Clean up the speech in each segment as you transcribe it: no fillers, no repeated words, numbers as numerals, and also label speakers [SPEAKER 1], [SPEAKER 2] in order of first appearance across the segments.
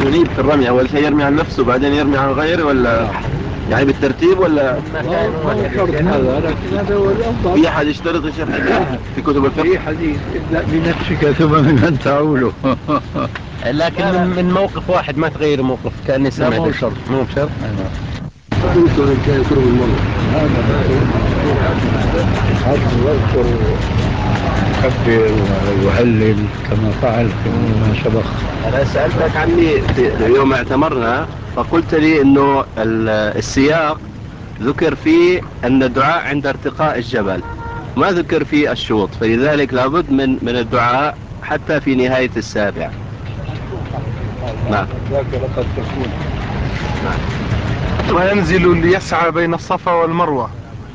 [SPEAKER 1] منيب في الرمي أول شيء يرمي عن نفسه بعدين يرمي عن غيره، ولا يعني بالترتيب ولا؟
[SPEAKER 2] ما شرط هذا، لكن هذا هو الأفضل.
[SPEAKER 1] في أحد يشترط يا شيخ حديث في كتب الفقه؟
[SPEAKER 2] في حديث ابدأ بنفسك ثم بمن تعوله.
[SPEAKER 3] لكن من موقف واحد ما تغير موقف كأني سمعت.
[SPEAKER 2] لا مو شرط.
[SPEAKER 3] مو بشرط.
[SPEAKER 2] يذكر إن كان يذكره المرء هذا يذكر يكبر ويهلل كما فعل فيما سبق.
[SPEAKER 1] أنا سألتك عني في يوم اعتمرنا فقلت لي إنه السياق ذكر فيه أن الدعاء عند ارتقاء الجبل، ما ذكر فيه الشوط، فلذلك لابد من الدعاء حتى في نهاية السابع. نعم.
[SPEAKER 2] ذاك لقد تكون.
[SPEAKER 4] وينزل ليسعى بين الصفا والمروة.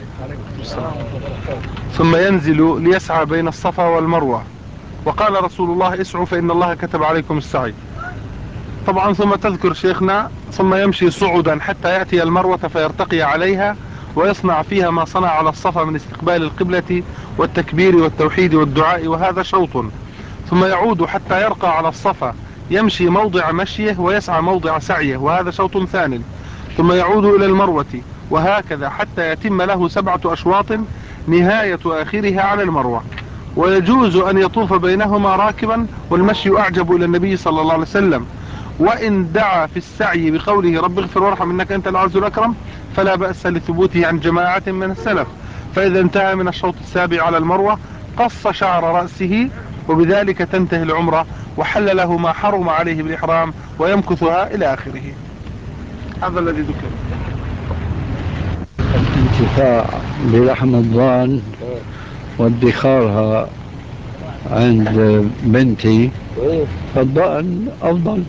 [SPEAKER 4] ثم ينزل ليسعى بين الصفا والمروة، وقال رسول الله اسعوا فإن الله كتب عليكم السعي. طبعا ثم تذكر شيخنا ثم يمشي صعدا حتى يأتي المروة فيرتقي عليها ويصنع فيها ما صنع على الصفا من استقبال القبلة والتكبير والتوحيد والدعاء، وهذا شوط. ثم يعود حتى يرقى على الصفا يمشي موضع مشيه ويسعى موضع سعيه، وهذا شوط ثانٍ. ثم يعود إلى المروة وهكذا حتى يتم له 7 أشواط نهاية آخرها على المروة. ويجوز أن يطوف بينهما راكبا، والمشي أعجب إلى النبي صلى الله عليه وسلم. وإن دعا في السعي بقوله رب اغفر وارحم إنك أنت العز الأكرم فلا بأس لثبوته عن جماعة من السلف. فإذا انتهى من الشوط السابع على المروة قص شعر رأسه، وبذلك تنتهي العمرة وحل له ما حرم عليه بالإحرام ويمكثها إلى آخره. هذا الذي ذكر.
[SPEAKER 2] الانتفاع بلحم الضان وادخارها عند بنتي فالضأن أفضل.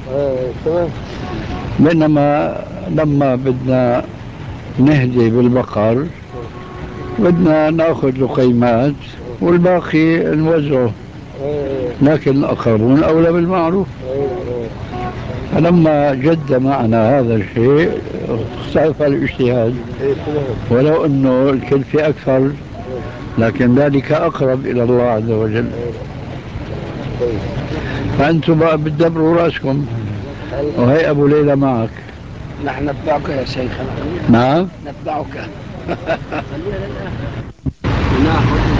[SPEAKER 2] بينما لما بدنا نهدي بالبقر بدنا ناخذ لقيمات والباقي نوزعه، لكن الأقربون أولى بالمعروف. فلما جد معنا هذا الشيء اختلف الاجتهاد، ولو أنه الكلفة أكثر لكن ذلك أقرب إلى الله عز وجل. فأنتم بقى بتدبروا رأسكم، وهي أبو ليلى معك.
[SPEAKER 5] نحن نتبعك يا شيخنا.
[SPEAKER 2] نعم
[SPEAKER 5] نتبعك. ناخذ